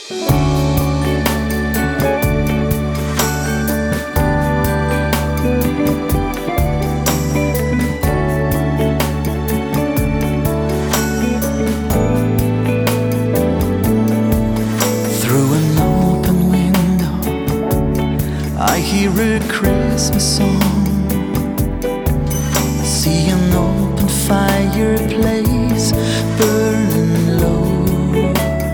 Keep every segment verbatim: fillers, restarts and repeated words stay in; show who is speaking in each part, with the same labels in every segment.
Speaker 1: I hear a Christmas song, see an open fireplace burning low.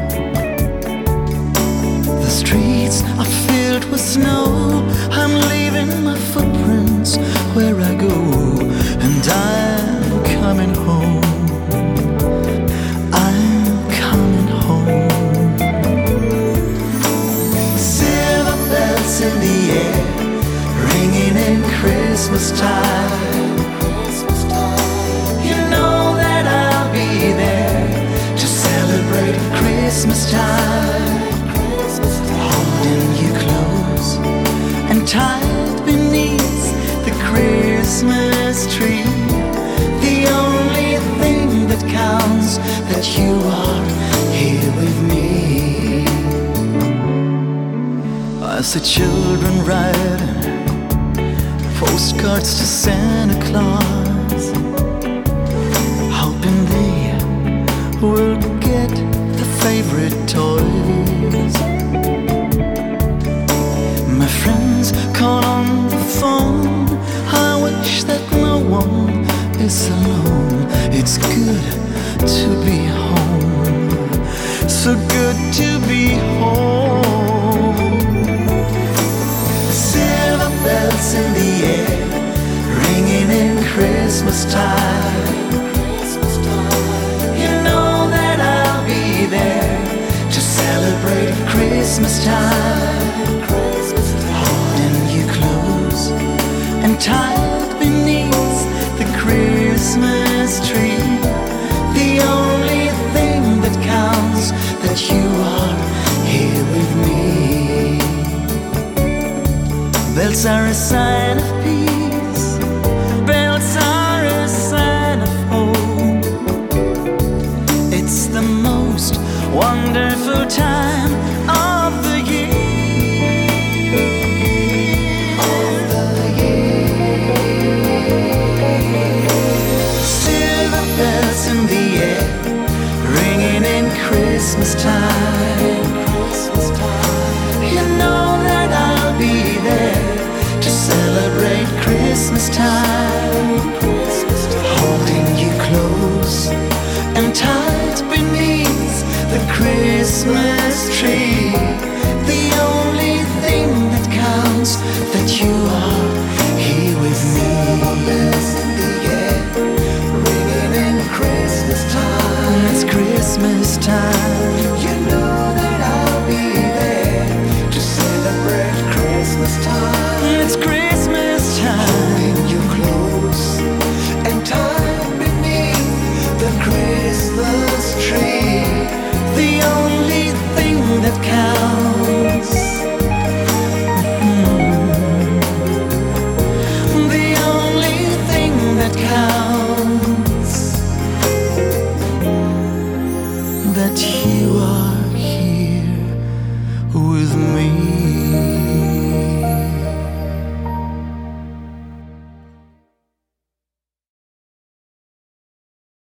Speaker 1: The streets are filled with snow, I'm leaving my footprints where I go, and I'm coming home. I'm coming home. Silver bells in the air, ringing in Christmas time. You know that I'll be there to celebrate Christmas time. Holding you close and tied beneath the Christmas tree. The only thing that counts, that you are here with me. I see children writing postcards to Santa Claus, hoping they will get the favorite toys. My friends call on the phone, I wish that no one is alone. It's good to be home, so good to be home. Silver bells in the air, ringing in Christmas time. You know that I'll be there to celebrate Christmas time. Holding you close and tied beneath the Christmas tree. The only thing that counts, that you are here with me. Bells are a sign of peace, bells are a sign of hope. It's the most wonderful time of the year. Of the year. Silver bells in the air, ringing in Christmas time. You know that I'll be there to celebrate Christmas time. Holding you close and tied beneath the Christmas tree. The only thing that counts, that you are here with me. Bells in the air, ringing in Christmas time. It's Christmas time. You know that I'll be there to celebrate Christmas time. It's Christmas time. Holding you close and tied beneath the Christmas tree. The only thing that counts. Mm-hmm. The only thing that counts, that you